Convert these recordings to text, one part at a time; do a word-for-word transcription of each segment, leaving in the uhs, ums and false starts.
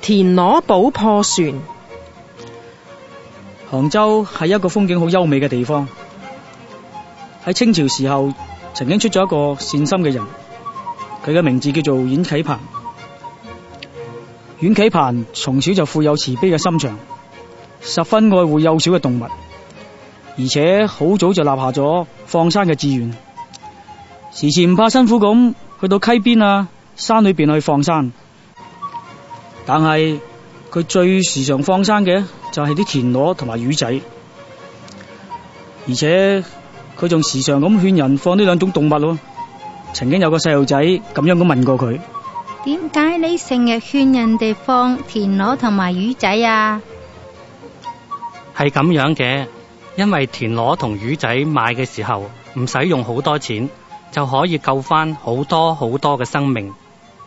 田螺補破船。 杭州係一個風景好優美嘅地方。喺清朝時候，曾經出咗一個善心嘅人，佢嘅名字叫做阮啟鵬。阮啟鵬從小就富有慈悲嘅心腸，十分愛護幼小嘅動物，而且好早就立下咗放生嘅志願，時時唔怕辛苦咁去到溪邊啊、山裏邊去放生。但係佢最時常放生嘅就係啲田螺同埋魚仔，而且佢仲時常咁勸人放呢兩種動物咯。曾經有個細路仔咁樣咁問過佢： 點解你成日勸人哋放田螺同埋魚仔啊？ 係咁樣嘅，因為田螺同魚仔賣嘅時候唔使用好多錢，就可以救翻好多好多嘅生命。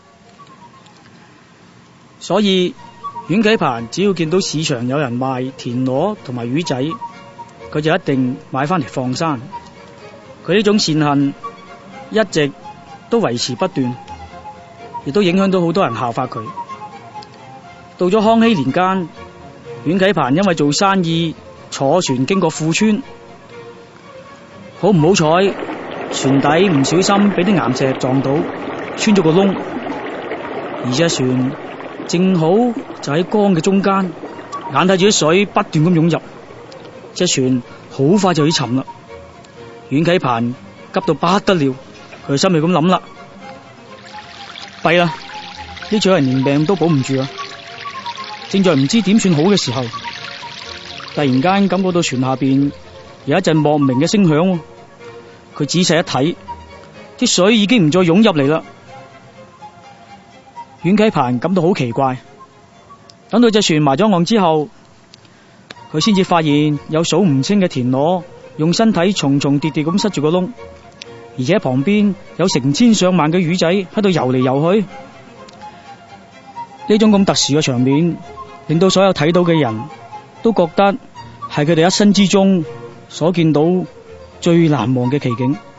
所以阮啟鵬只要見到市場有人賣田螺同埋魚仔，佢就一定買翻嚟放生。佢呢種善行一直都維持不斷，亦都影響到好多人效法佢。到咗康熙年間，阮啟鵬因為做生意坐船經過富川，好唔好彩，船底唔小心俾啲岩石撞到，穿咗個窿，而隻船正好就喺江嘅中間，眼睇住啲水不斷咁湧入，隻船好快就要沉啦。阮啟鵬急到不得了，佢心裏咁諗啦：弊啦，呢組人連命都保唔住啊！正在唔知點算好嘅時候，突然間感覺到船下邊有一陣莫名嘅聲響，佢仔細一睇，啲水已經唔再湧入嚟啦。阮啟鵬感到好奇怪，等到隻船埋咗岸之後，佢先至發現有數唔清嘅田螺用身體重重疊疊咁塞住個窿，而且旁邊有成千上萬嘅魚仔喺度游嚟游去。呢種咁特殊嘅場面，令到所有睇到嘅人都覺得係佢哋一生之中所見到最難忘嘅奇景。